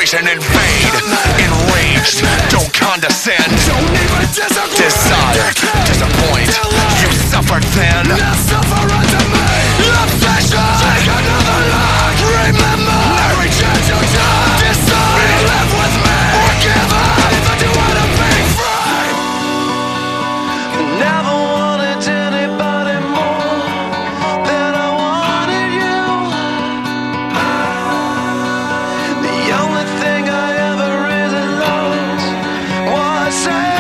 concentration, invade. Enraged, don't condescend. Don't even disagree. Desire, disappoint. You suffered then. Now suffer unto me. Obsession. Take another look. Remember every chance you die. Decide. Live with me. Forgive her. If I do want to be free. Never wanted anybody more than I wanted you. The only thing I ever really loved was hate.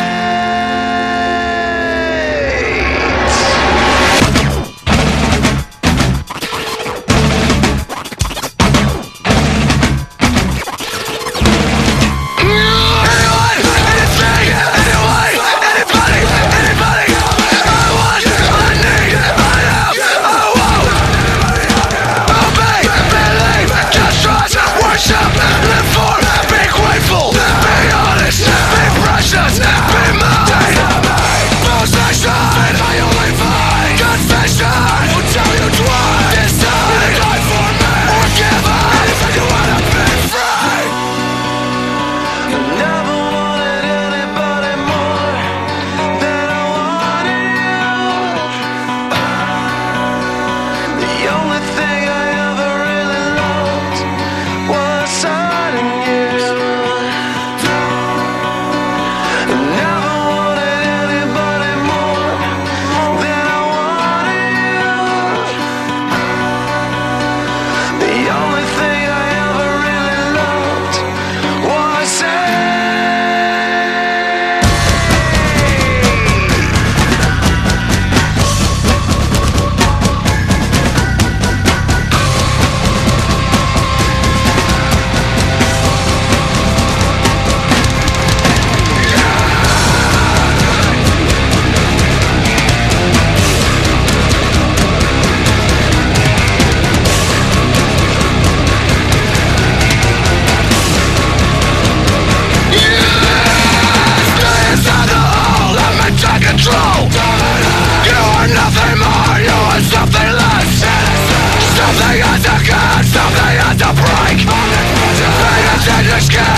Something has to break. Pay attention,